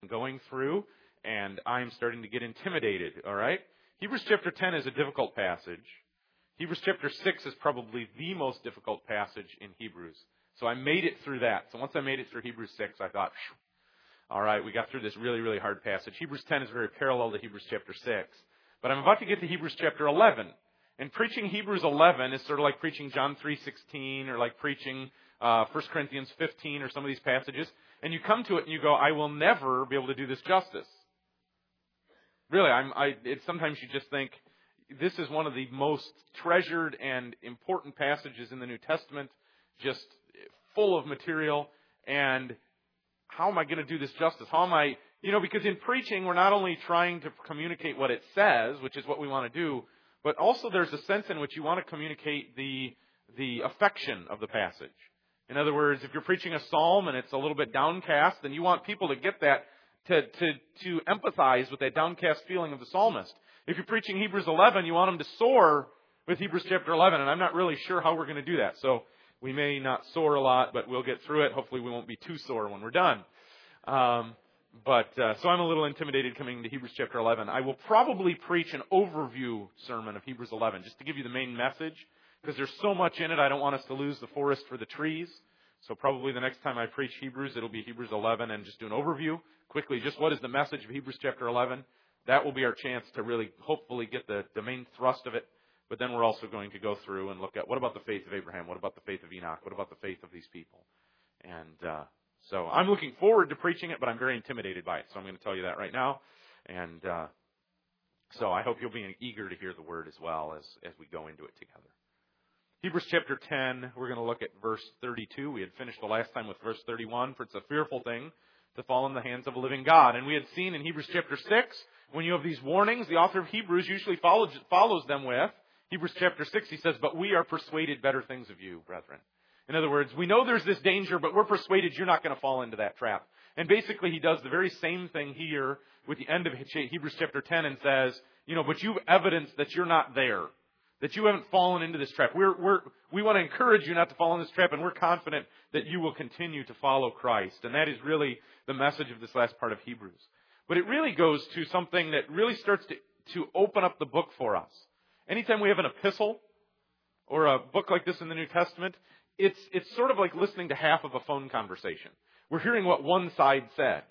going through, and I'm starting to get intimidated, all right? Hebrews chapter 10 is a difficult passage. Hebrews chapter 6 is probably the most difficult passage in Hebrews. So I made it through that. So once I made it through Hebrews 6, I thought, all right, we got through this really, really hard passage. Hebrews 10 is very parallel to Hebrews chapter 6. But I'm about to get to Hebrews chapter 11. And preaching Hebrews 11 is sort of like preaching John 3:16 or like preaching 1 Corinthians 15 or some of these passages. And you come to it and you go, I will never be able to do this justice. Really, sometimes you just think, this is one of the most treasured and important passages in the New Testament, just full of material, and how am I going to do this justice? How am I, because in preaching, we're not only trying to communicate what it says, which is what we want to do, but also there's a sense in which you want to communicate the affection of the passage. In other words, if you're preaching a psalm and it's a little bit downcast, then you want people to get that, to empathize with that downcast feeling of the psalmist. If you're preaching Hebrews 11, you want them to soar with Hebrews chapter 11, and I'm not really sure how we're going to do that. So we may not soar a lot, but we'll get through it. Hopefully we won't be too sore when we're done. So I'm a little intimidated coming to Hebrews chapter 11. I will probably preach an overview sermon of Hebrews 11, just to give you the main message, because there's so much in it, I don't want us to lose the forest for the trees. So probably the next time I preach Hebrews, it'll be Hebrews 11 and just do an overview. Quickly, just what is the message of Hebrews chapter 11? That will be our chance to really hopefully get the main thrust of it. But then we're also going to go through and look at what about the faith of Abraham? What about the faith of Enoch? What about the faith of these people? And so I'm looking forward to preaching it, but I'm very intimidated by it. So I'm going to tell you that right now. And so I hope you'll be eager to hear the word as well as we go into it together. Hebrews chapter 10, we're going to look at verse 32. We had finished the last time with verse 31. For it's a fearful thing to fall in the hands of a living God. And we had seen in Hebrews chapter 6, when you have these warnings, the author of Hebrews usually follows them with, Hebrews chapter 6, he says, but we are persuaded better things of you, brethren. In other words, we know there's this danger, but we're persuaded you're not going to fall into that trap. And basically he does the very same thing here with the end of Hebrews chapter 10 and says, but you've evidenced that you're not there, that you haven't fallen into this trap. We want to encourage you not to fall in this trap, and we're confident that you will continue to follow Christ. And that is really the message of this last part of Hebrews. But it really goes to something that really starts to open up the book for us. Anytime we have an epistle or a book like this in the New Testament, it's sort of like listening to half of a phone conversation. We're hearing what one side said.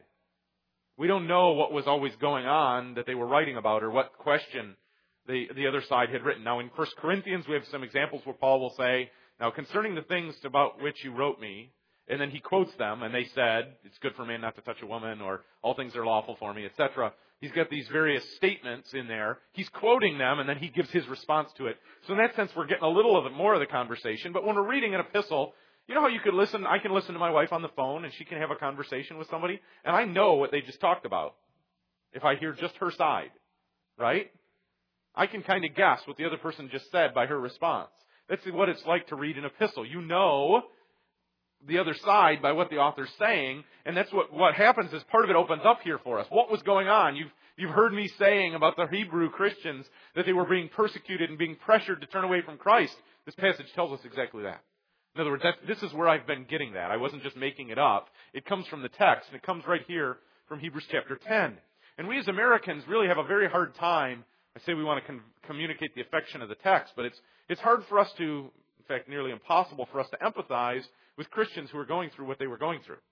We don't know what was always going on that they were writing about or what question the other side had written. Now, in 1 Corinthians, we have some examples where Paul will say, now, concerning the things about which you wrote me, and then he quotes them, and they said, it's good for a man not to touch a woman, or all things are lawful for me, etc. He's got these various statements in there. He's quoting them, and then he gives his response to it. So in that sense, we're getting a little of more of the conversation. But when we're reading an epistle, you know how you could listen? I can listen to my wife on the phone, and she can have a conversation with somebody, and I know what they just talked about if I hear just her side, right? I can kind of guess what the other person just said by her response. That's what it's like to read an epistle. You know the other side by what the author's saying, and that's what happens is part of it opens up here for us. What was going on? You've heard me saying about the Hebrew Christians that they were being persecuted and being pressured to turn away from Christ. This passage tells us exactly that. In other words, this is where I've been getting that. I wasn't just making it up. It comes from the text, and it comes right here from Hebrews chapter 10. And we as Americans really have a very hard time. I say we want to communicate the affection of the text, but it's hard for us to, in fact, nearly impossible for us to empathize with Christians who are going through what they were going through.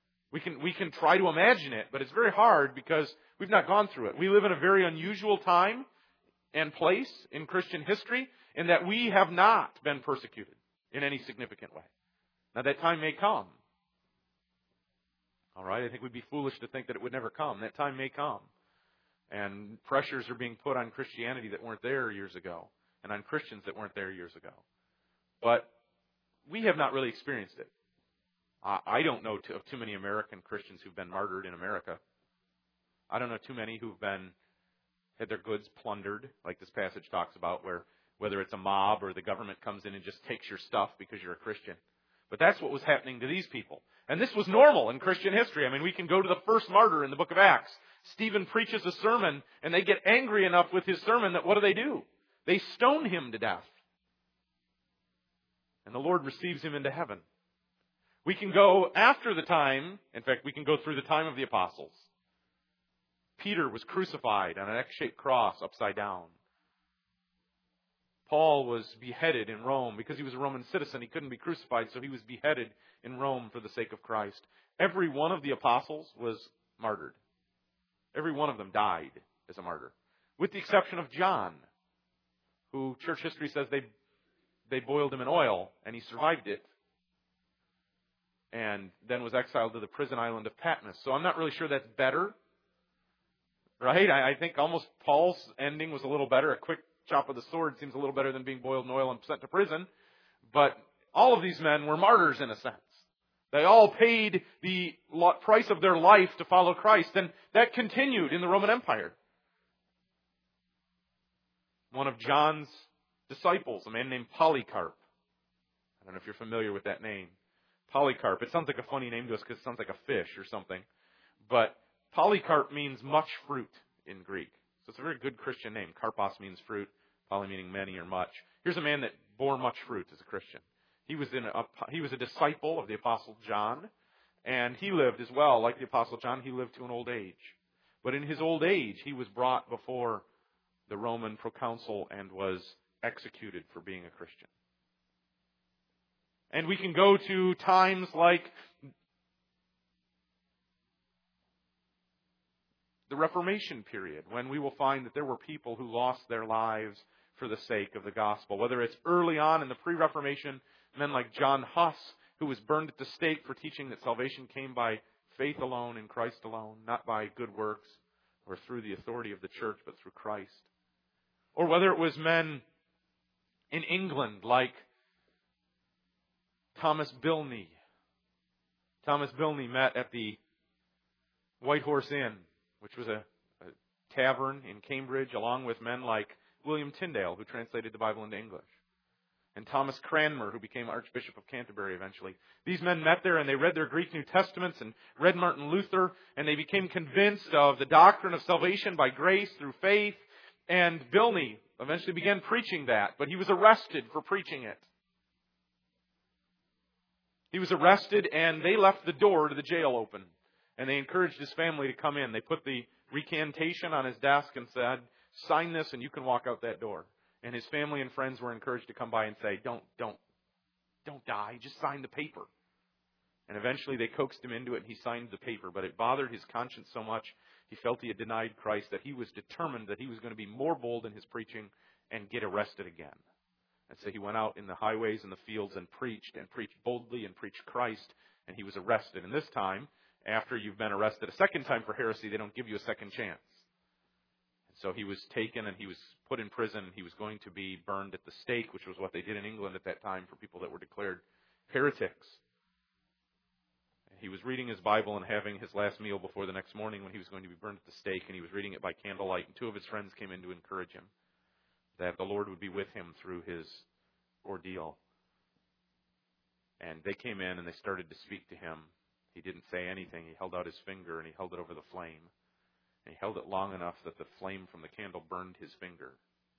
We can try to imagine it, but it's very hard because we've not gone through it. We live in a very unusual time and place in Christian history in that we have not been persecuted in any significant way. Now that time may come. All right, I think we'd be foolish to think that it would never come. That time may come. And pressures are being put on Christianity that weren't there years ago, and on Christians that weren't there years ago. But we have not really experienced it. I don't know of too many American Christians who've been martyred in America. I don't know too many who've had their goods plundered, like this passage talks about, where whether it's a mob or the government comes in and just takes your stuff because you're a Christian. But that's what was happening to these people. And this was normal in Christian history. I mean, we can go to the first martyr in the book of Acts. Stephen preaches a sermon, and they get angry enough with his sermon that what do? They stone him to death. And the Lord receives him into heaven. We can go after the time, in fact, we can go through the time of the apostles. Peter was crucified on an X-shaped cross upside down. Paul was beheaded in Rome. Because he was a Roman citizen, he couldn't be crucified, so he was beheaded in Rome for the sake of Christ. Every one of the apostles was martyred. Every one of them died as a martyr. With the exception of John, who church history says they boiled him in oil, and he survived it, and then was exiled to the prison island of Patmos. So I'm not really sure that's better. Right? I think almost Paul's ending was a little better. A quick chop of the sword seems a little better than being boiled in oil and sent to prison. But all of these men were martyrs in a sense. They all paid the price of their life to follow Christ. And that continued in the Roman Empire. One of John's disciples, a man named Polycarp. I don't know if you're familiar with that name. Polycarp. It sounds like a funny name to us because it sounds like a fish or something. But Polycarp means much fruit in Greek. So it's a very good Christian name. Karpos means fruit, poly meaning many or much. Here's a man that bore much fruit as a Christian. He was a disciple of the Apostle John, and he lived as well, like the Apostle John, he lived to an old age. But in his old age, he was brought before the Roman proconsul and was executed for being a Christian. And we can go to times like the Reformation period, when we will find that there were people who lost their lives for the sake of the gospel. Whether it's early on in the pre-Reformation, men like John Huss, who was burned at the stake for teaching that salvation came by faith alone in Christ alone, not by good works or through the authority of the church, but through Christ. Or whether it was men in England like Thomas Bilney. Thomas Bilney met at the White Horse Inn, which was a tavern in Cambridge, along with men like William Tyndale, who translated the Bible into English, and Thomas Cranmer, who became Archbishop of Canterbury eventually. These men met there and they read their Greek New Testaments and read Martin Luther, and they became convinced of the doctrine of salvation by grace through faith. And Bilney eventually began preaching that, but he was arrested for preaching it. He was arrested and they left the door to the jail open. And they encouraged his family to come in. They put the recantation on his desk and said, "Sign this and you can walk out that door." And his family and friends were encouraged to come by and say, Don't die, just sign the paper. And eventually they coaxed him into it and he signed the paper. But it bothered his conscience so much, he felt he had denied Christ, that he was determined that he was going to be more bold in his preaching and get arrested again. And so he went out in the highways and the fields and preached boldly and preached Christ, and he was arrested. And this time, after you've been arrested a second time for heresy, they don't give you a second chance. And so he was taken and he was put in prison. He was going to be burned at the stake, which was what they did in England at that time for people that were declared heretics. And he was reading his Bible and having his last meal before the next morning when he was going to be burned at the stake, and he was reading it by candlelight. And two of his friends came in to encourage him that the Lord would be with him through his ordeal. And they came in and they started to speak to him. He didn't say anything. He held out his finger and he held it over the flame. And he held it long enough that the flame from the candle burned his finger.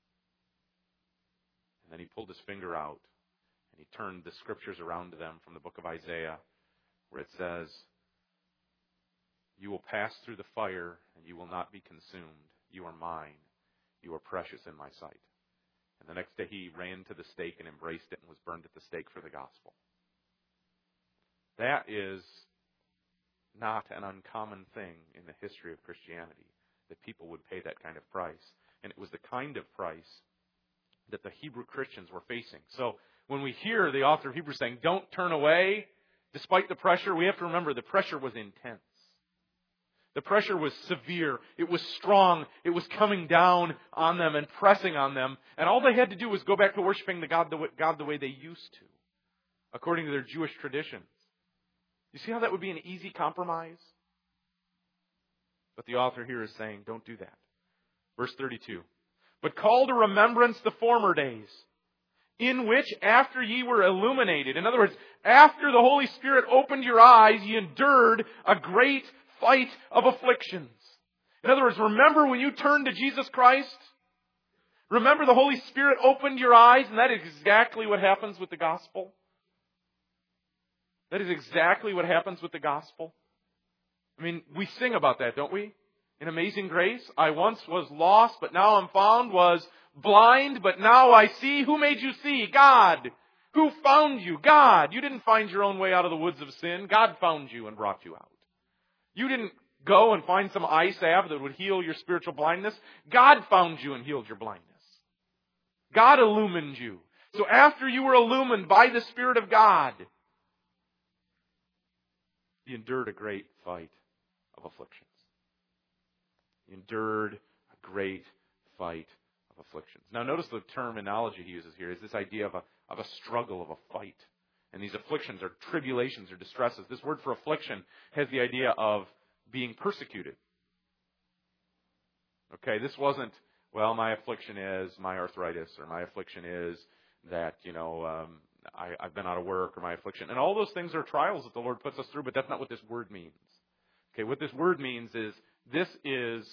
And then he pulled his finger out and he turned the scriptures around to them from the book of Isaiah, where it says, "You will pass through the fire and you will not be consumed. You are mine. You are precious in my sight." And the next day he ran to the stake and embraced it and was burned at the stake for the gospel. That is not an uncommon thing in the history of Christianity, that people would pay that kind of price. And it was the kind of price that the Hebrew Christians were facing. So when we hear the author of Hebrews saying, "Don't turn away," despite the pressure, we have to remember the pressure was intense. The pressure was severe. It was strong. It was coming down on them and pressing on them. And all they had to do was go back to worshiping the God the way they used to, according to their Jewish traditions. You see how that would be an easy compromise? But the author here is saying, don't do that. Verse 32. "But call to remembrance the former days, in which after ye were illuminated," in other words, after the Holy Spirit opened your eyes, ye endured a great fight of afflictions. In other words, remember when you turned to Jesus Christ? Remember the Holy Spirit opened your eyes, and that is exactly what happens with the gospel. That is exactly what happens with the gospel. I mean, we sing about that, don't we? In Amazing Grace, I once was lost, but now I'm found, was blind, but now I see. Who made you see? God. Who found you? God. You didn't find your own way out of the woods of sin. God found you and brought you out. You didn't go and find some eye salve that would heal your spiritual blindness. God found you and healed your blindness. God illumined you. So after you were illumined by the Spirit of God, you endured a great fight of afflictions. You endured a great fight of afflictions. Now notice the terminology he uses here is this idea of a struggle, of a fight. And these afflictions or tribulations or distresses. This word for affliction has the idea of being persecuted. Okay, this wasn't, well, my affliction is my arthritis, or my affliction is that, I've been out of work, or my affliction. And all those things are trials that the Lord puts us through, but that's not what this word means. Okay, what this word means is this is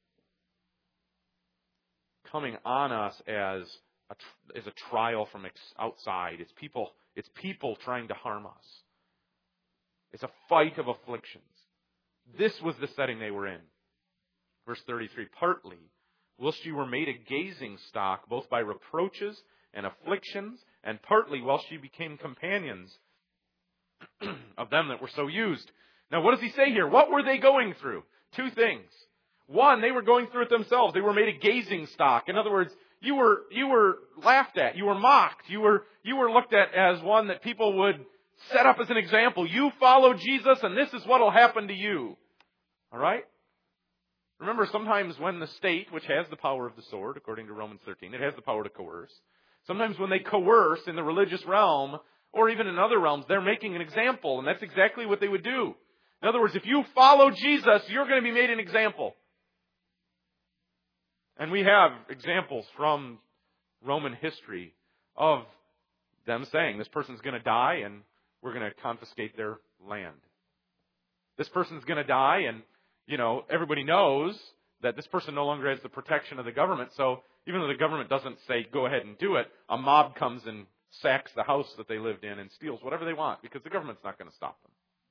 coming on us as a trial from outside. It's people trying to harm us. It's a fight of afflictions. This was the setting they were in. Verse 33, partly, whilst you were made a gazing stock, both by reproaches and afflictions, and partly whilst you became companions of them that were so used. Now, what does he say here? What were they going through? Two things. One, they were going through it themselves. They were made a gazing stock. In other words, you were laughed at. You were mocked. You were looked at as one that people would set up as an example. You follow Jesus and this is what will happen to you. All right? Remember, sometimes when the state, which has the power of the sword, according to Romans 13, it has the power to coerce. Sometimes when they coerce in the religious realm, or even in other realms, they're making an example, and that's exactly what they would do. In other words, if you follow Jesus, you're going to be made an example. And we have examples from Roman history of them saying, this person's going to die, and we're going to confiscate their land. This person's going to die, and everybody knows that this person no longer has the protection of the government. So even though the government doesn't say, go ahead and do it, a mob comes and sacks the house that they lived in and steals whatever they want because the government's not going to stop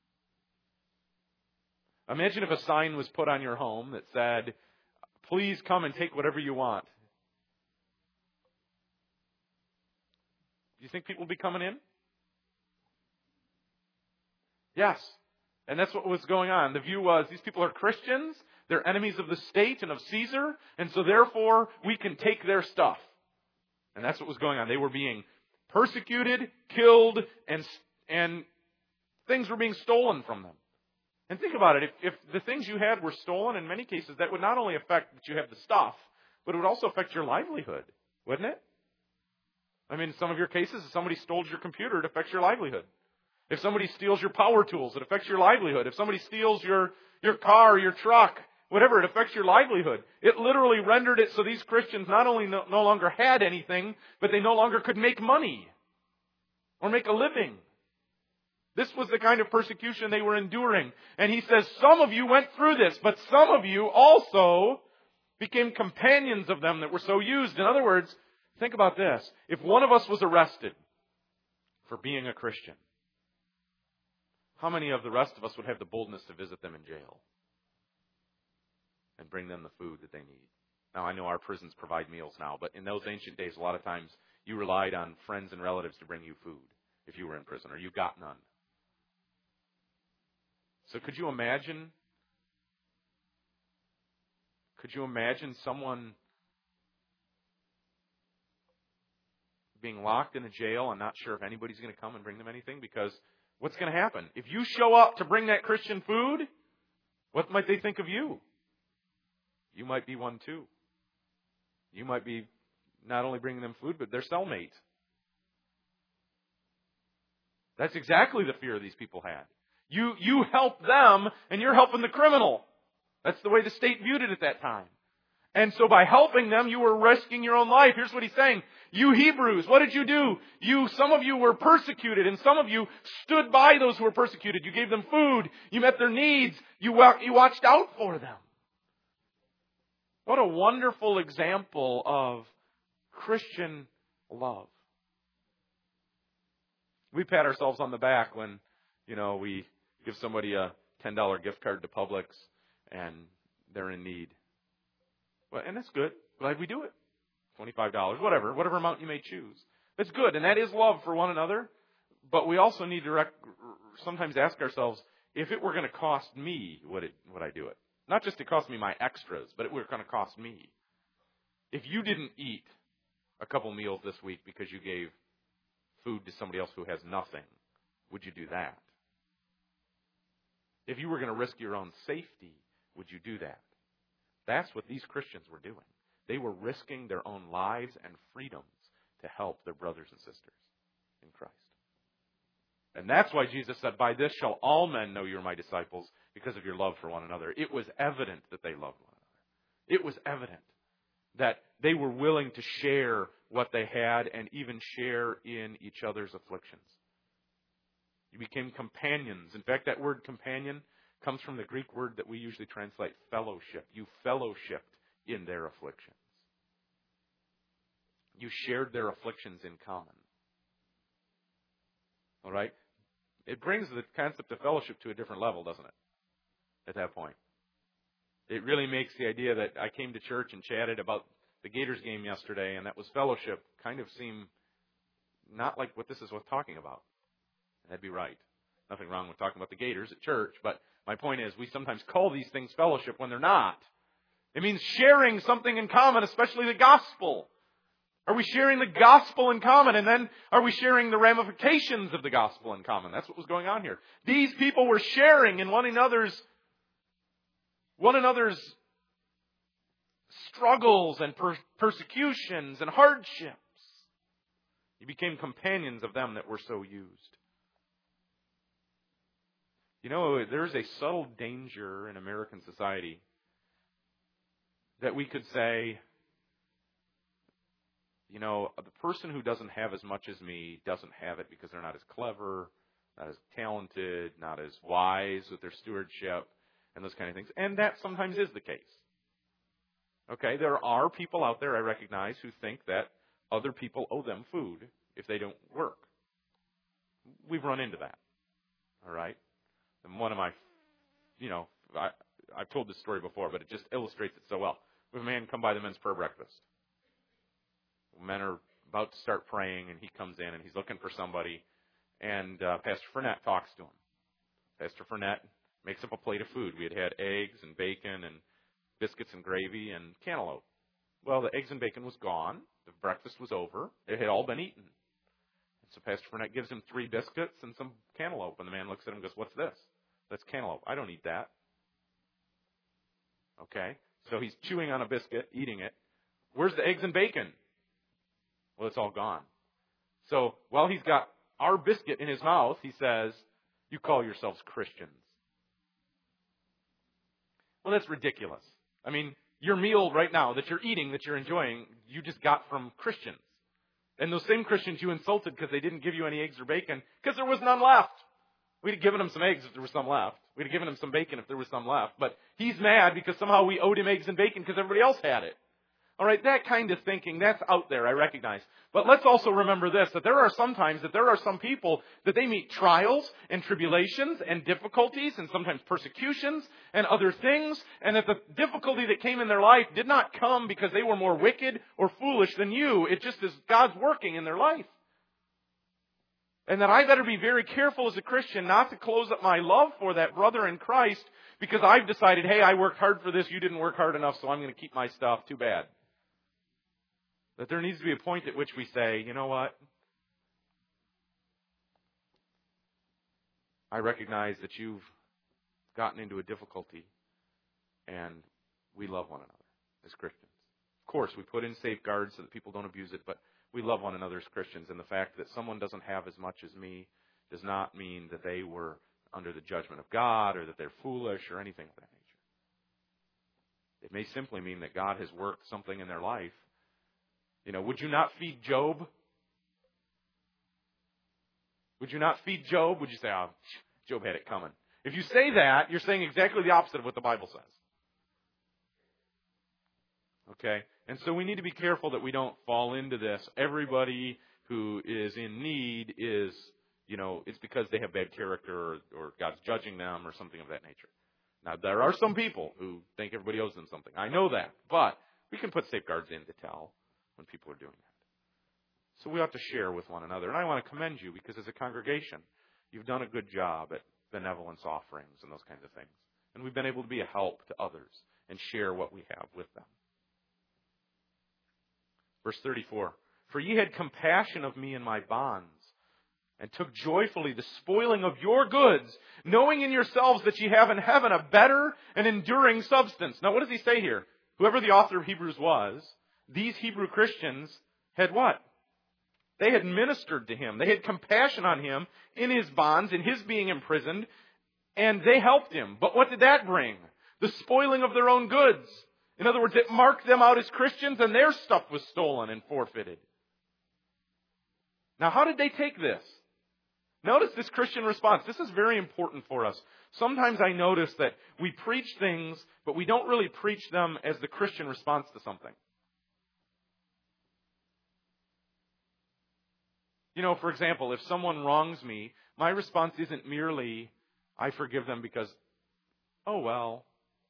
them. Imagine if a sign was put on your home that said, please come and take whatever you want. Do you think people would be coming in? Yes. And that's what was going on. The view was, these people are Christians, they're enemies of the state and of Caesar, and so therefore we can take their stuff. And that's what was going on. They were being persecuted, killed, and things were being stolen from them. And think about it, if the things you had were stolen, in many cases, that would not only affect that you have the stuff, but it would also affect your livelihood, wouldn't it? I mean, in some of your cases, if somebody stole your computer, it affects your livelihood. If somebody steals your power tools, it affects your livelihood. If somebody steals your car, your truck, whatever, it affects your livelihood. It literally rendered it so these Christians not only no longer had anything, but they no longer could make money or make a living. This was the kind of persecution they were enduring. And he says, some of you went through this, but some of you also became companions of them that were so used. In other words, think about this. If one of us was arrested for being a Christian, how many of the rest of us would have the boldness to visit them in jail and bring them the food that they need? Now, I know our prisons provide meals now, but in those ancient days, a lot of times you relied on friends and relatives to bring you food if you were in prison, or you got none. So could you imagine someone being locked in a jail and not sure if anybody's going to come and bring them anything? Because what's going to happen? If you show up to bring that Christian food, what might they think of you? You might be one too. You might be not only bringing them food, but their cellmate. That's exactly the fear these people had. You help them, and you're helping the criminal. That's the way the state viewed it at that time. And so by helping them, you were risking your own life. Here's what he's saying. You Hebrews, what did you do? Some of you were persecuted, and some of you stood by those who were persecuted. You gave them food. You met their needs. You watched out for them. What a wonderful example of Christian love. We pat ourselves on the back when, we give somebody a $10 gift card to Publix and they're in need. Well, and that's good. Glad we do it. $25, whatever amount you may choose. That's good, and that is love for one another. But we also need to sometimes ask ourselves, if it were going to cost me, would I do it? Not just to cost me my extras, but it were going to cost me. If you didn't eat a couple meals this week because you gave food to somebody else who has nothing, would you do that? If you were going to risk your own safety, would you do that? That's what these Christians were doing. They were risking their own lives and freedoms to help their brothers and sisters in Christ. And that's why Jesus said, by this shall all men know you're my disciples, because of your love for one another. It was evident that they loved one another. It was evident that they were willing to share what they had and even share in each other's afflictions. You became companions. In fact, that word companion comes from the Greek word that we usually translate fellowship. You fellowshipped in their afflictions. You shared their afflictions in common. All right? It brings the concept of fellowship to a different level, doesn't it? At that point. It really makes the idea that I came to church and chatted about the Gators game yesterday, and that was fellowship, kind of seem not like what this is worth talking about. That'd be right. Nothing wrong with talking about the Gators at church, but my point is we sometimes call these things fellowship when they're not. It means sharing something in common, especially the gospel. Are we sharing the gospel in common? And then are we sharing the ramifications of the gospel in common? That's what was going on here. These people were sharing in one another's struggles and persecutions and hardships. You became companions of them that were so used. You know, there's a subtle danger in American society that we could say, you know, the person who doesn't have as much as me doesn't have it because they're not as clever, not as talented, not as wise with their stewardship, and those kind of things. And that sometimes is the case. Okay, there are people out there, I recognize, who think that other people owe them food if they don't work. We've run into that. All right? And one of my, I've told this story before, but it just illustrates it so well. We have a man come by the men's prayer breakfast. Men are about to start praying, and he comes in, and he's looking for somebody, and Pastor Furnett talks to him. Pastor Furnett makes up a plate of food. We had eggs and bacon and biscuits and gravy and cantaloupe. Well, the eggs and bacon was gone. The breakfast was over. It had all been eaten. And so Pastor Furnett gives him 3 biscuits and some cantaloupe, and the man looks at him and goes, "What's this?" "That's cantaloupe." "I don't eat that." Okay, so he's chewing on a biscuit, eating it. "Where's the eggs and bacon?" "Well, it's all gone." So while he's got our biscuit in his mouth, he says, "You call yourselves Christians." Well, that's ridiculous. I mean, your meal right now that you're eating, that you're enjoying, you just got from Christians. And those same Christians you insulted because they didn't give you any eggs or bacon because there was none left. We'd have given him some eggs if there was some left. We'd have given him some bacon if there was some left. But he's mad because somehow we owed him eggs and bacon because everybody else had it. All right, that kind of thinking, that's out there, I recognize. But let's also remember this, that there are some people that they meet trials and tribulations and difficulties and sometimes persecutions and other things, and that the difficulty that came in their life did not come because they were more wicked or foolish than you. It just is God's working in their life. And that I better be very careful as a Christian not to close up my love for that brother in Christ because I've decided, hey, I worked hard for this, you didn't work hard enough, so I'm going to keep my stuff. Too bad. That there needs to be a point at which we say, you know what? I recognize that you've gotten into a difficulty, and we love one another as Christians. Of course, we put in safeguards so that people don't abuse it, but we love one another as Christians, and the fact that someone doesn't have as much as me does not mean that they were under the judgment of God or that they're foolish or anything of that nature. It may simply mean that God has worked something in their life. You know, would you not feed Job? Would you not feed Job? Would you say, "Oh, Job had it coming"? If you say that, you're saying exactly the opposite of what the Bible says. Okay? And so we need to be careful that we don't fall into this. Everybody who is in need is, it's because they have bad character or God's judging them or something of that nature. Now, there are some people who think everybody owes them something. I know that. But we can put safeguards in to tell when people are doing that. So we ought to share with one another. And I want to commend you because as a congregation, you've done a good job at benevolence offerings and those kinds of things. And we've been able to be a help to others and share what we have with them. Verse 34, for ye had compassion of me in my bonds, and took joyfully the spoiling of your goods, knowing in yourselves that ye have in heaven a better and enduring substance. Now what does he say here? Whoever the author of Hebrews was, these Hebrew Christians had what? They had ministered to him. They had compassion on him in his bonds, in his being imprisoned, and they helped him. But what did that bring? The spoiling of their own goods. In other words, it marked them out as Christians and their stuff was stolen and forfeited. Now, how did they take this? Notice this Christian response. This is very important for us. Sometimes I notice that we preach things, but we don't really preach them as the Christian response to something. You know, for example, if someone wrongs me, my response isn't merely, I forgive them because, oh well,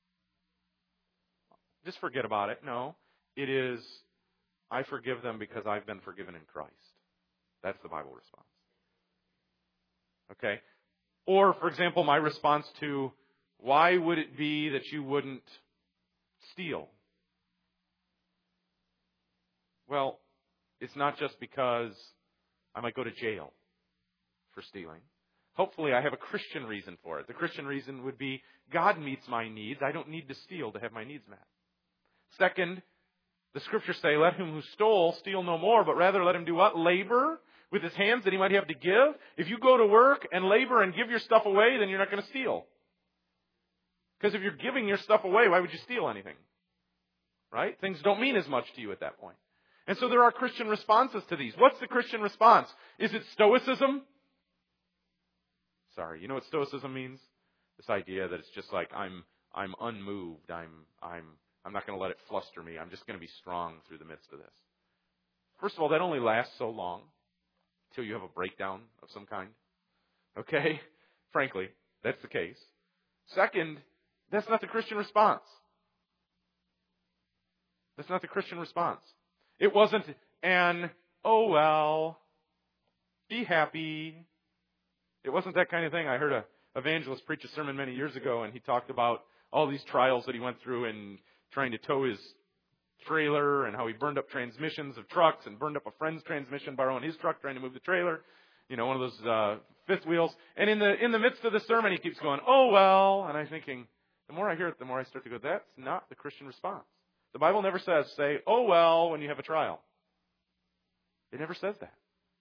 just forget about it. No, it is, I forgive them because I've been forgiven in Christ. That's the Bible response. Okay? Or, for example, my response to, why would it be that you wouldn't steal? Well, it's not just because I might go to jail for stealing. Hopefully I have a Christian reason for it. The Christian reason would be, God meets my needs. I don't need to steal to have my needs met. Second, the Scriptures say, let him who stole steal no more, but rather let him do what? Labor with his hands that he might have to give. If you go to work and labor and give your stuff away, then you're not going to steal. Because if you're giving your stuff away, why would you steal anything? Right? Things don't mean as much to you at that point. And so there are Christian responses to these. What's the Christian response? Is it stoicism? Sorry, you know what stoicism means? This idea that it's just like I'm unmoved. I'm not going to let it fluster me. I'm just going to be strong through the midst of this. First of all, that only lasts so long until you have a breakdown of some kind. Okay? Frankly, that's the case. Second, that's not the Christian response. That's not the Christian response. It wasn't an, oh well, be happy. It wasn't that kind of thing. I heard an evangelist preach a sermon many years ago, and he talked about all these trials that he went through in trying to tow his trailer and how he burned up transmissions of trucks and burned up a friend's transmission borrowing his truck trying to move the trailer. You know, one of those fifth wheels. And in the midst of the sermon, he keeps going, oh well. And I'm thinking, the more I hear it, the more I start to go, that's not the Christian response. The Bible never says, say, oh well, when you have a trial. It never says that.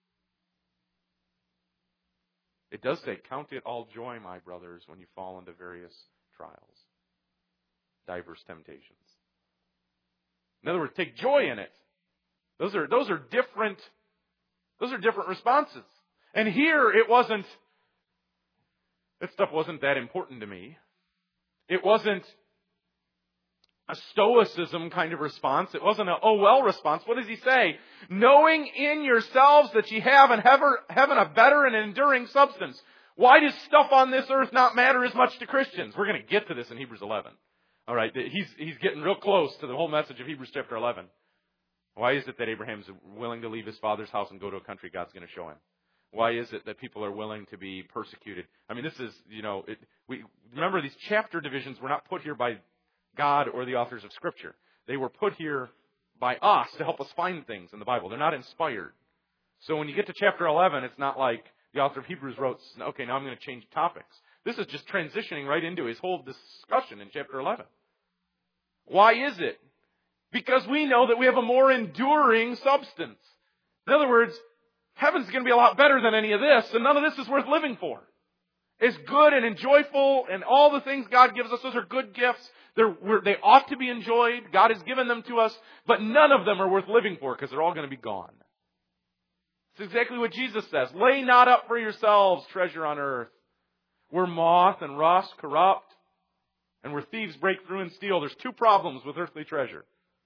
It does say, count it all joy, my brothers, when you fall into various trials, diverse temptations. In other words, take joy in it. Those are different responses. And here it wasn't, that stuff wasn't that important to me. It wasn't a stoicism kind of response. It wasn't an oh well response. What does he say? Knowing in yourselves that ye have in heaven a better and enduring substance. Why does stuff on this earth not matter as much to Christians? We're going to get to this in Hebrews 11. All right, he's getting real close to the whole message of Hebrews chapter 11. Why is it that Abraham's willing to leave his father's house and go to a country God's going to show him? Why is it that people are willing to be persecuted? I mean, this is, we remember these chapter divisions were not put here by God or the authors of Scripture. They were put here by us to help us find things in the Bible. They're not inspired. So when you get to chapter 11, it's not like the author of Hebrews wrote, okay, now I'm going to change topics. This is just transitioning right into his whole discussion in chapter 11. Why is it? Because we know that we have a more enduring substance. In other words, heaven's going to be a lot better than any of this, and none of this is worth living for. It's good and joyful, and all the things God gives us, those are good gifts. They ought to be enjoyed. God has given them to us, but none of them are worth living for because they're all going to be gone. It's exactly what Jesus says. Lay not up for yourselves treasure on earth, where moth and rust corrupt, and where thieves break through and steal. There's two problems with earthly treasure.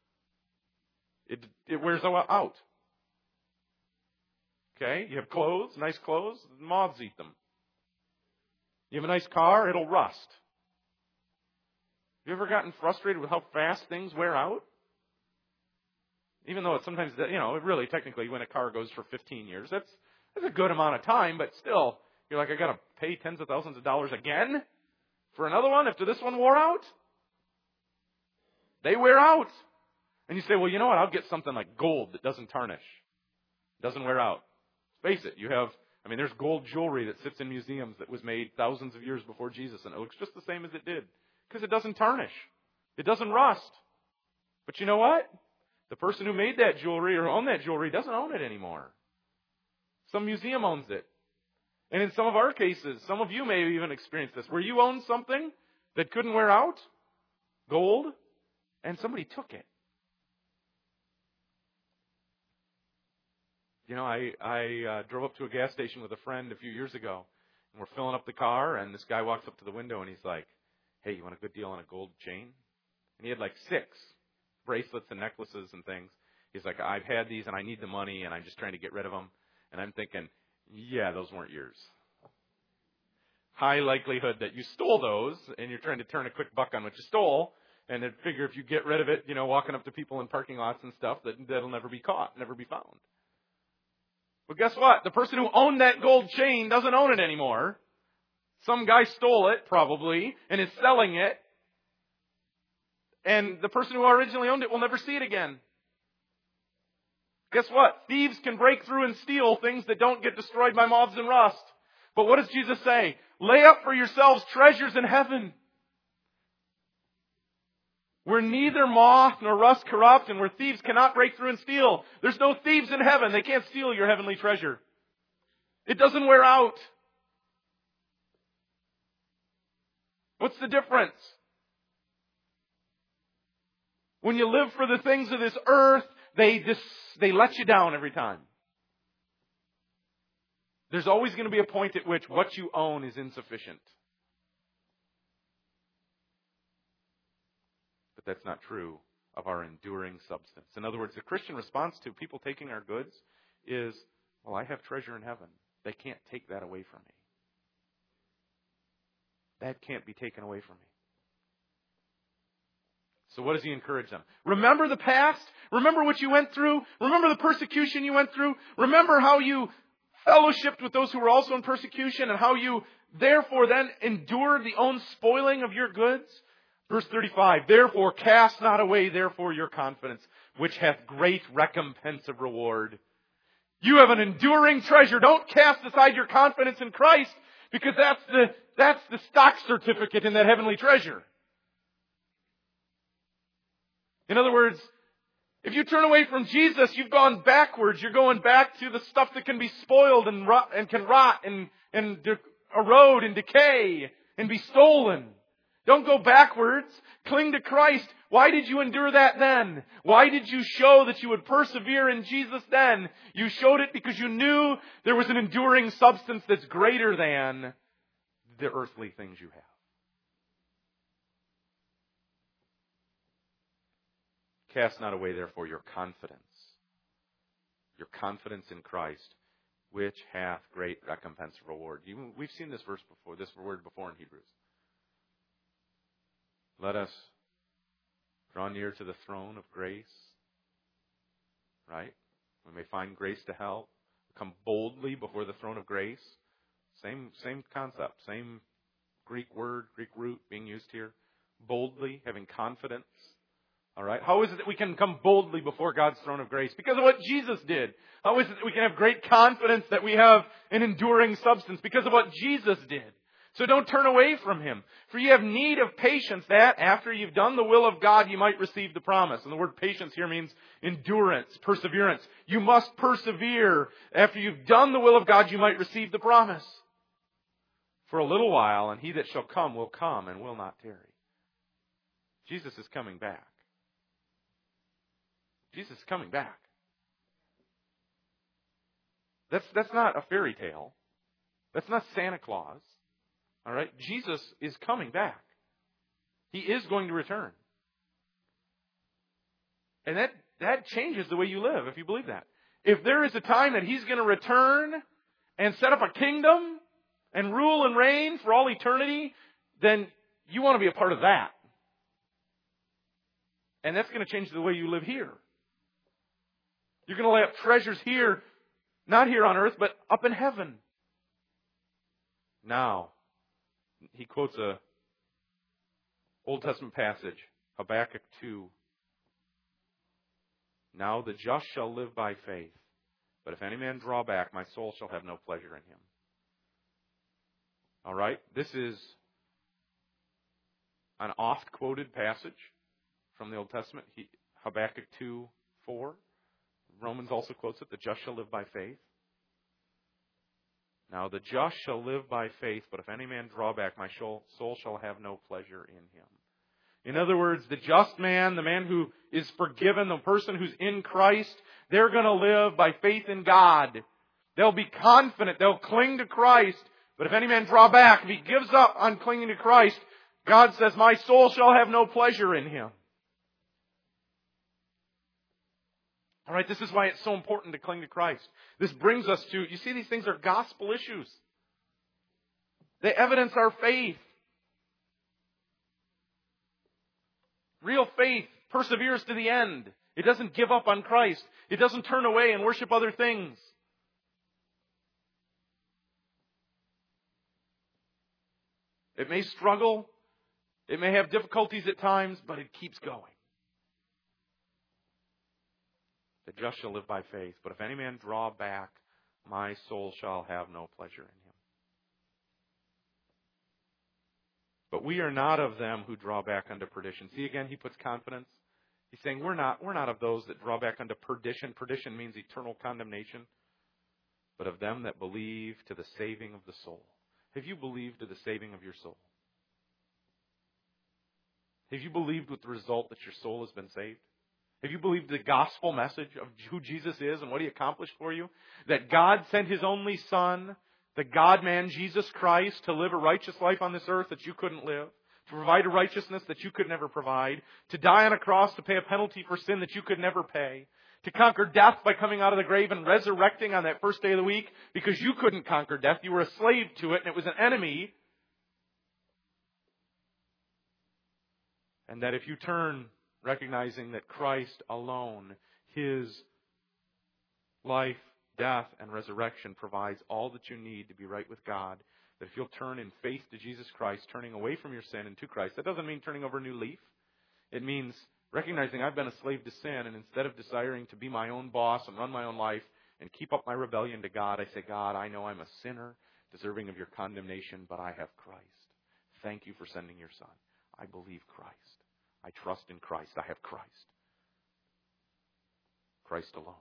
It wears out. Okay? You have clothes, nice clothes, moths eat them. You have a nice car, it'll rust. You ever gotten frustrated with how fast things wear out? Even though it's sometimes, really technically when a car goes for 15 years, that's a good amount of time, but still, you're like, I got to pay tens of thousands of dollars again for another one after this one wore out? They wear out. And you say, well, you know what? I'll get something like gold that doesn't tarnish, doesn't wear out. Face it, there's gold jewelry that sits in museums that was made thousands of years before Jesus, and it looks just the same as it did because it doesn't tarnish. It doesn't rust. But you know what? The person who made that jewelry or owned that jewelry doesn't own it anymore. Some museum owns it. And in some of our cases, some of you may have even experienced this, where you owned something that couldn't wear out, gold, and somebody took it. I drove up to a gas station with a friend a few years ago, and we're filling up the car, and this guy walks up to the window, and he's like, hey, you want a good deal on a gold chain? And he had like 6 bracelets and necklaces and things. He's like, I've had these, and I need the money, and I'm just trying to get rid of them. And I'm thinking, yeah, those weren't yours. High likelihood that you stole those, and you're trying to turn a quick buck on what you stole, and then figure if you get rid of it, walking up to people in parking lots and stuff, that'll never be caught, never be found. But guess what? The person who owned that gold chain doesn't own it anymore. Some guy stole it, probably, and is selling it. And the person who originally owned it will never see it again. Guess what? Thieves can break through and steal things that don't get destroyed by moths and rust. But what does Jesus say? Lay up for yourselves treasures in heaven, where neither moth nor rust corrupt, and where thieves cannot break through and steal. There's no thieves in heaven. They can't steal your heavenly treasure. It doesn't wear out. What's the difference? When you live for the things of this earth, they let you down every time. There's always going to be a point at which what you own is insufficient. But that's not true of our enduring substance. In other words, the Christian response to people taking our goods is, well, I have treasure in heaven. They can't take that away from me. That can't be taken away from me. So what does he encourage them? Remember the past. Remember what you went through. Remember the persecution you went through. Remember how you fellowshiped with those who were also in persecution, and how you therefore then endured the own spoiling of your goods. Verse 35, therefore cast not away therefore your confidence, which hath great recompense of reward. You have an enduring treasure. Don't cast aside your confidence in Christ, because that's the stock certificate in that heavenly treasure. In other words, if you turn away from Jesus, you've gone backwards. You're going back to the stuff that can be spoiled and can rot and erode and decay and be stolen. Don't go backwards. Cling to Christ. Why did you endure that then? Why did you show that you would persevere in Jesus then? You showed it because you knew there was an enduring substance that's greater than the earthly things you have. Cast not away, therefore, your confidence in Christ, which hath great recompense of reward. We've seen this word before in Hebrews. Let us draw near to the throne of grace, right? We may find grace to help. Come boldly before the throne of grace. Same concept, same Greek word, Greek root being used here. Boldly, having confidence. All right. How is it that we can come boldly before God's throne of grace? Because of what Jesus did. How is it that we can have great confidence that we have an enduring substance? Because of what Jesus did. So don't turn away from Him. For you have need of patience, that after you've done the will of God, you might receive the promise. And the word patience here means endurance, perseverance. You must persevere. After you've done the will of God, you might receive the promise. For a little while, and He that shall come will come and will not tarry. Jesus is coming back. Jesus is coming back. That's not a fairy tale. That's not Santa Claus. All right? Jesus is coming back. He is going to return. And that changes the way you live, if you believe that. If there is a time that He's going to return and set up a kingdom and rule and reign for all eternity, then you want to be a part of that. And that's going to change the way you live here. You're going to lay up treasures here, not here on earth, but up in heaven. Now, he quotes a Old Testament passage, Habakkuk 2. Now the just shall live by faith, but if any man draw back, my soul shall have no pleasure in him. All right? This is an oft-quoted passage from the Old Testament, Habakkuk 2:4. Romans also quotes it, the just shall live by faith. Now the just shall live by faith, but if any man draw back, my soul shall have no pleasure in him. In other words, the just man, the man who is forgiven, the person who's in Christ, they're going to live by faith in God. They'll be confident, they'll cling to Christ. But if any man draw back, if he gives up on clinging to Christ, God says, my soul shall have no pleasure in him. All right, this is why it's so important to cling to Christ. This brings us to, you see, these things are gospel issues. They evidence our faith. Real faith perseveres to the end. It doesn't give up on Christ. It doesn't turn away and worship other things. It may struggle. It may have difficulties at times, but it keeps going. The just shall live by faith, but if any man draw back, my soul shall have no pleasure in him. But we are not of them who draw back unto perdition. See, again, he puts confidence. He's saying we're not of those that draw back unto perdition. Perdition means eternal condemnation. But of them that believe to the saving of the soul. Have you believed to the saving of your soul? Have you believed with the result that your soul has been saved? Have you believed the gospel message of who Jesus is and what He accomplished for you? That God sent His only Son, the God-man, Jesus Christ, to live a righteous life on this earth that you couldn't live, to provide a righteousness that you could never provide, to die on a cross to pay a penalty for sin that you could never pay, to conquer death by coming out of the grave and resurrecting on that first day of the week because you couldn't conquer death. You were a slave to it and it was an enemy. And that if you turn, recognizing that Christ alone, His life, death, and resurrection provides all that you need to be right with God, that if you'll turn in faith to Jesus Christ, turning away from your sin and to Christ, that doesn't mean turning over a new leaf. It means recognizing I've been a slave to sin, and instead of desiring to be my own boss and run my own life and keep up my rebellion to God, I say, God, I know I'm a sinner, deserving of your condemnation, but I have Christ. Thank you for sending your Son. I believe Christ. I trust in Christ. I have Christ. Christ alone.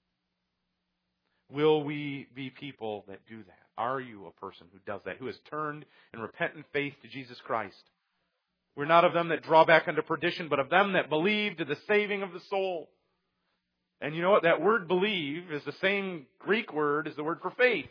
Will we be people that do that? Are you a person who does that, who has turned in repentant faith to Jesus Christ? We're not of them that draw back unto perdition, but of them that believe to the saving of the soul. And you know what? That word believe is the same Greek word as the word for faith.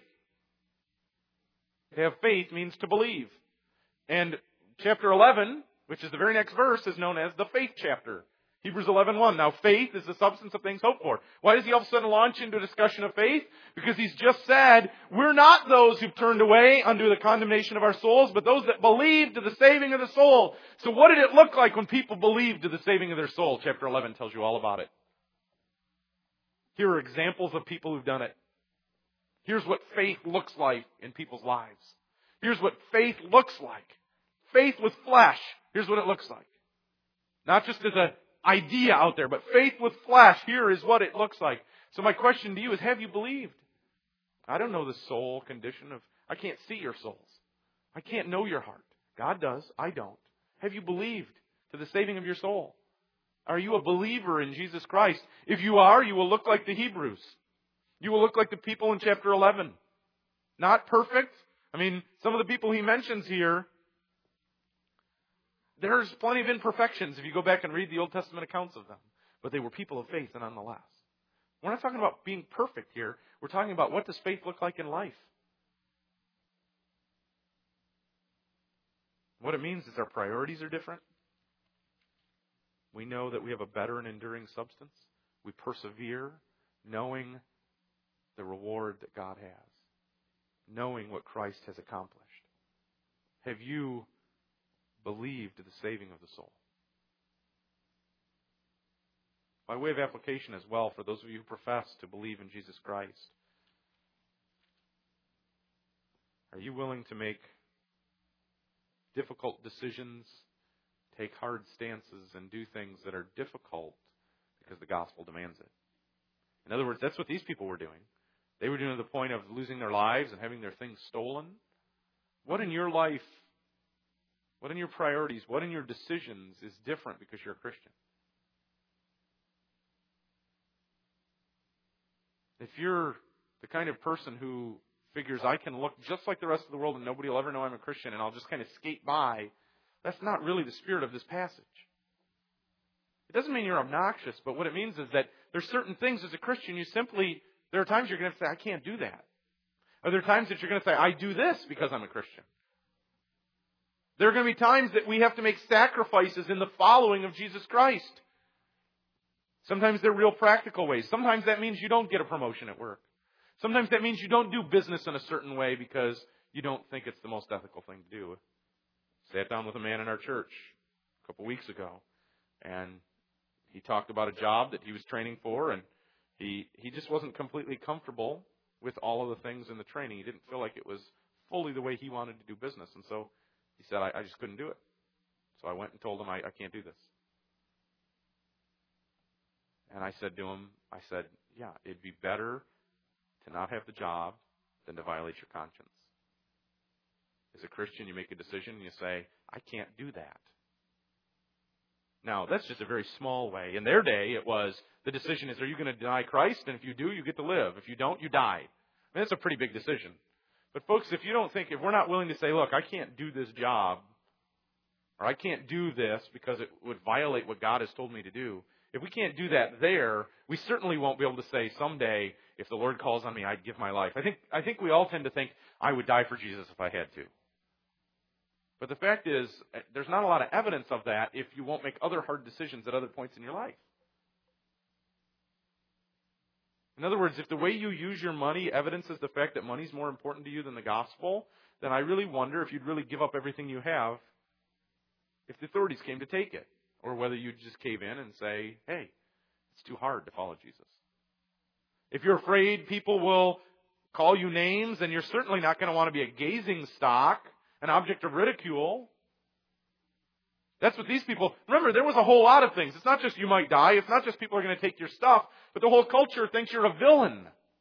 To have faith means to believe. And chapter 11, which is the very next verse, is known as the faith chapter. Hebrews 11:1. Now faith is the substance of things hoped for. Why does he all of a sudden launch into a discussion of faith? Because he's just said, we're not those who've turned away unto the condemnation of our souls, but those that believe to the saving of the soul. So what did it look like when people believed to the saving of their soul? Chapter 11 tells you all about it. Here are examples of people who've done it. Here's what faith looks like in people's lives. Here's what faith looks like. Faith with flesh. Here's what it looks like. Not just as an idea out there, but faith with flesh. Here is what it looks like. So my question to you is, have you believed? I don't know the soul condition of, I can't see your souls. I can't know your heart. God does. I don't. Have you believed to the saving of your soul? Are you a believer in Jesus Christ? If you are, you will look like the Hebrews. You will look like the people in chapter 11. Not perfect. I mean, some of the people he mentions here, there's plenty of imperfections if you go back and read the Old Testament accounts of them. But they were people of faith nonetheless. We're not talking about being perfect here. We're talking about what does faith look like in life. What it means is our priorities are different. We know that we have a better and enduring substance. We persevere knowing the reward that God has. Knowing what Christ has accomplished. Have you believed to the saving of the soul? By way of application as well, for those of you who profess to believe in Jesus Christ, are you willing to make difficult decisions, take hard stances, and do things that are difficult because the gospel demands it? In other words, that's what these people were doing. They were doing to the point of losing their lives and having their things stolen. What in your life, what in your priorities, what in your decisions is different because you're a Christian? If you're the kind of person who figures I can look just like the rest of the world and nobody will ever know I'm a Christian and I'll just kind of skate by, that's not really the spirit of this passage. It doesn't mean you're obnoxious, but what it means is that there's certain things as a Christian there are times you're going to say, I can't do that. Or there are times that you're going to say, I do this because I'm a Christian. There are going to be times that we have to make sacrifices in the following of Jesus Christ. Sometimes they're real practical ways. Sometimes that means you don't get a promotion at work. Sometimes that means you don't do business in a certain way because you don't think it's the most ethical thing to do. Sat down with a man in our church a couple weeks ago, and he talked about a job that he was training for, and he just wasn't completely comfortable with all of the things in the training. He didn't feel like it was fully the way he wanted to do business, and so he said, I just couldn't do it. So I went and told him, I can't do this. And I said to him, yeah, it'd be better to not have the job than to violate your conscience. As a Christian, you make a decision and you say, I can't do that. Now, that's just a very small way. In their day, it was, the decision is, are you going to deny Christ? And if you do, you get to live. If you don't, you die. I mean, that's a pretty big decision. But folks, if we're not willing to say, look, I can't do this job, or I can't do this because it would violate what God has told me to do, if we can't do that there, we certainly won't be able to say someday, if the Lord calls on me, I'd give my life. I think we all tend to think, I would die for Jesus if I had to. But the fact is, there's not a lot of evidence of that if you won't make other hard decisions at other points in your life. In other words, if the way you use your money evidences the fact that money's more important to you than the gospel, then I really wonder if you'd really give up everything you have if the authorities came to take it. Or whether you'd just cave in and say, hey, it's too hard to follow Jesus. If you're afraid people will call you names, then you're certainly not going to want to be a gazing stock, an object of ridicule. That's what these people... Remember, there was a whole lot of things. It's not just you might die. It's not just people are going to take your stuff. But the whole culture thinks you're a villain.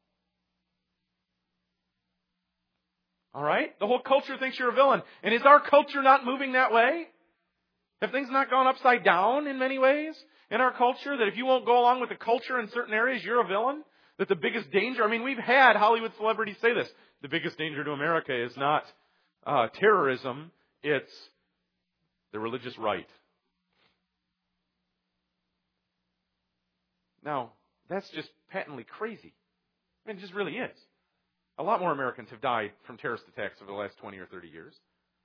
All right? The whole culture thinks you're a villain. And is our culture not moving that way? Have things not gone upside down in many ways in our culture? That if you won't go along with the culture in certain areas, you're a villain? That the biggest danger... I mean, we've had Hollywood celebrities say this. The biggest danger to America is not terrorism. It's the religious right. Now, that's just patently crazy. I mean, it just really is. A lot more Americans have died from terrorist attacks over the last 20 or 30 years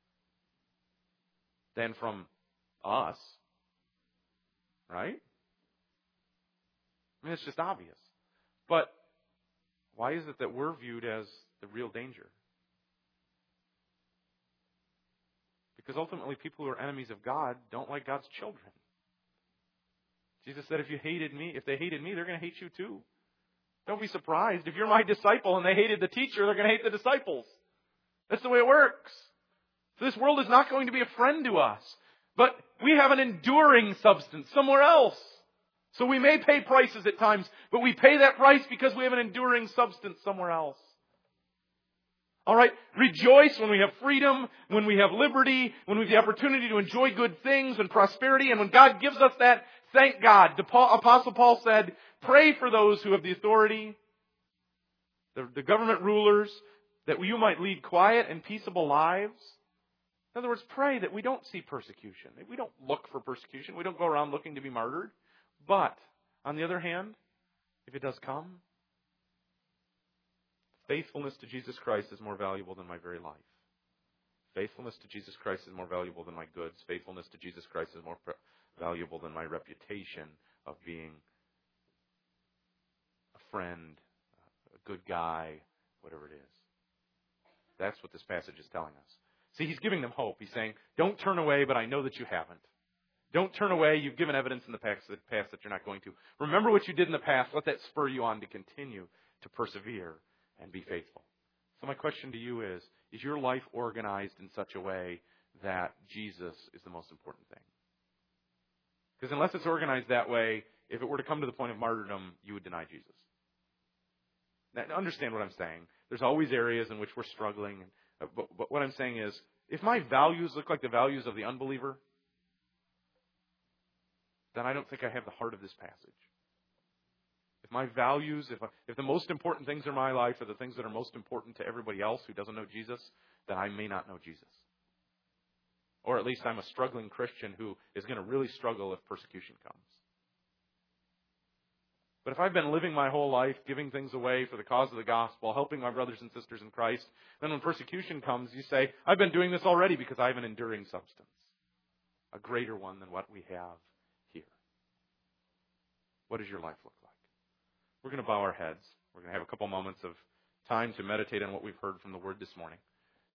than from us. Right? I mean, it's just obvious. But why is it that we're viewed as the real danger? Because ultimately, people who are enemies of God don't like God's children. Jesus said, if they hated me, they're going to hate you too. Don't be surprised. If you're my disciple and they hated the teacher, they're going to hate the disciples. That's the way it works. So this world is not going to be a friend to us. But we have an enduring substance somewhere else. So we may pay prices at times, but we pay that price because we have an enduring substance somewhere else. All right? Rejoice when we have freedom, when we have liberty, when we have the opportunity to enjoy good things and prosperity. And when God gives us that, thank God. The Apostle Paul said, pray for those who have the authority, the government rulers, that you might lead quiet and peaceable lives. In other words, pray that we don't see persecution. We don't look for persecution. We don't go around looking to be martyred. But, on the other hand, if it does come, faithfulness to Jesus Christ is more valuable than my very life. Faithfulness to Jesus Christ is more valuable than my goods. Faithfulness to Jesus Christ is more valuable than my reputation of being a friend, a good guy, whatever it is. That's what this passage is telling us. See, he's giving them hope. He's saying, don't turn away, but I know that you haven't. Don't turn away. You've given evidence in the past that you're not going to. Remember what you did in the past. Let that spur you on to continue to persevere and be faithful. So my question to you is your life organized in such a way that Jesus is the most important thing? Because unless it's organized that way, if it were to come to the point of martyrdom, you would deny Jesus. Now, understand what I'm saying. There's always areas in which we're struggling. But what I'm saying is, if my values look like the values of the unbeliever, then I don't think I have the heart of this passage. If my values, if the most important things in my life are the things that are most important to everybody else who doesn't know Jesus, then I may not know Jesus. Or at least I'm a struggling Christian who is going to really struggle if persecution comes. But if I've been living my whole life, giving things away for the cause of the gospel, helping my brothers and sisters in Christ, then when persecution comes, you say, I've been doing this already because I have an enduring substance, a greater one than what we have here. What does your life look like? We're going to bow our heads. We're going to have a couple moments of time to meditate on what we've heard from the Word this morning.